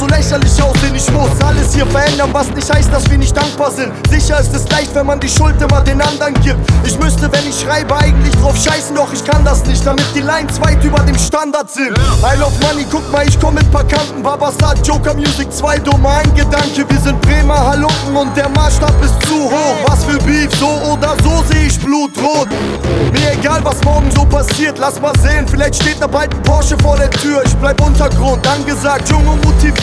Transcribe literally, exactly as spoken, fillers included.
lächerlich aussehen. Ich muss alles hier verändern, was nicht heißt, dass wir nicht dankbar sind. Sicher ist es leicht, wenn man die Schuld immer den anderen gibt. Ich müsste, wenn ich schreibe, eigentlich drauf scheißen, doch ich kann das nicht, damit die Lines weit über dem Standard sind. I love money, guck mal, ich komm mit paar Kanten. Babasat, Joker Music zwei, dummer ein Gedanke. Wir sind Bremer Halunken und der Maßstab ist zu hoch. Was für Beef, so oder so seh ich blutrot. Mir egal, was morgen so passiert, lass mal sehen. Vielleicht steht da bald ein Porsche vor der Tür. Ich bleib Untergrund, angesagt, jung und motiviert.